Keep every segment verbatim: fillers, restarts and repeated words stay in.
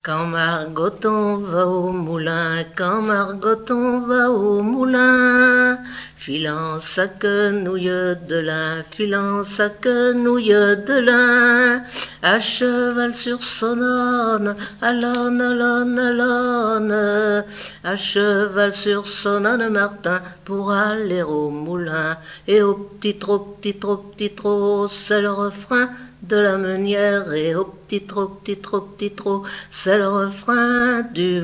Quand Margoton va au moulin, quand Margoton va au moulin, filant sa quenouille de lin, filant sa quenouille de lin, à cheval sur son âne, à l'âne, à l'âne, à l'âne, à cheval sur son âne Martin, pour aller au moulin, et au petit trot, petit trot, petit trot, c'est le refrain de la meunière, et au petit trot, petit trot, petit trot, c'est le refrain du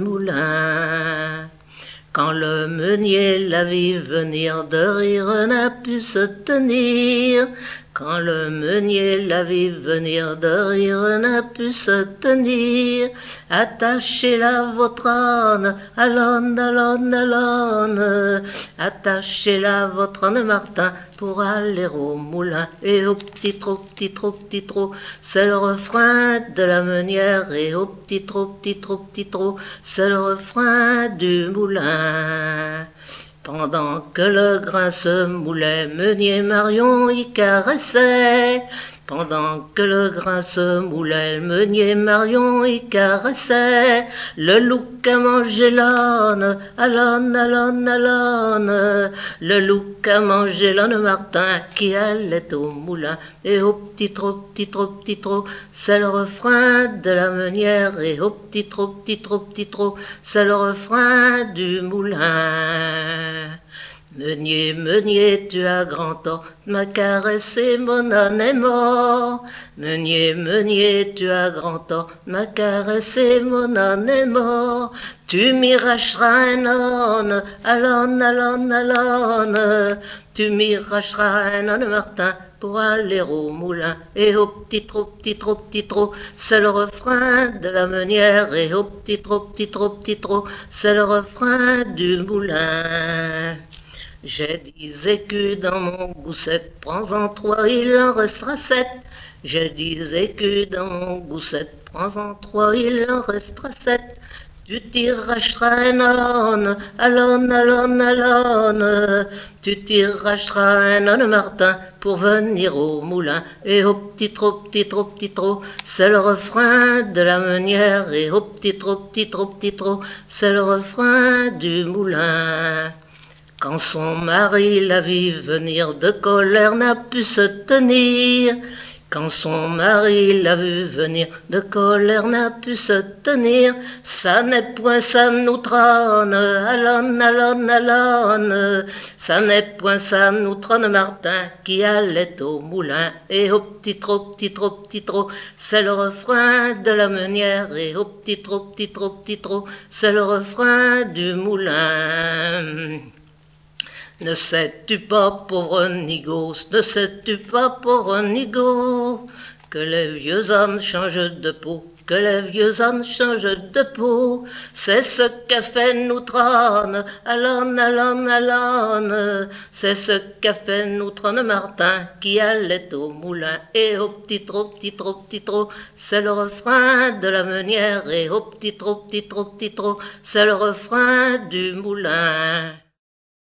moulin. Quand le meunier la vit venir, de rire n'a pu se tenir. Quand le meunier la vit venir, de rire n'a pu se tenir. Attachez-la votre âne, à l'âne, à l'âne, à l'âne. Attachez-la votre âne Martin, pour aller au moulin. Et au petit trot, petit trot, petit trot, c'est le refrain de la meunière. Et au petit trot, petit trot, petit trot, c'est le refrain du moulin. Pendant que le grain se moulait, meunier Marion y caressait. Pendant que le grain se moulait, le meunier Marion y caressait. Le loup a mangé l'âne, à l'âne, à l'âne, à l'âne. Le loup a mangé l'âne Martin, qui allait au moulin. Et au petit trot, petit trot, petit trot, c'est le refrain de la meunière. Et au petit trot, petit trot, petit trot, c'est le refrain du moulin. Meunier, meunier, tu as grand tort de me caresser, mon âne est mort. Meunier, meunier, tu as grand tort de me caresser, mon âne est mort. Tu m'y racheteras un âne, à l'âne, à l'âne, à l'âne. Tu m'y racheteras un âne Martin, pour aller au moulin. Et au petit trot, petit trot, petit trot, c'est le refrain de la meunière. Et au petit trot, petit trot, petit trot, c'est le refrain du moulin. J'ai dix écus dans mon gousset, prends-en trois, il en restera sept. J'ai dix écus dans mon gousset, prends-en trois, il en restera sept. Tu t'y racheteras un âne, à l'âne, à l'âne, à l'âne. Tu t'y racheteras un âne Martin, pour venir au moulin. Et au petit trot, petit trot, petit trot, c'est le refrain de la meunière. Et au petit trot, petit trot, petit trot, c'est le refrain du moulin. Quand son mari la vit venir, de colère n'a pu se tenir. Quand son mari l'a vu venir, de colère n'a pu se tenir. Ça n'est point ça nous trône, à l'âne, à l'âne, à l'âne. Ça n'est point ça nous trône Martin, qui allait au moulin. Et au petit trot, petit trot, petit trot, c'est le refrain de la meunière. Et au petit trot, petit trot, petit trot, c'est le refrain du moulin. Ne sais-tu pas, pauvre nigo, ne sais-tu pas, pauvre nigo, que les vieux ânes changent de peau, que les vieux ânes changent de peau. C'est ce qu'a fait notre âne, à l'âne, à l'âne, à l'âne. C'est ce qu'a fait notre âne Martin, qui allait au moulin. Et au petit trot, petit trot, petit trot, c'est le refrain de la meunière. Et au petit trot, petit trot, petit trot, c'est le refrain du moulin.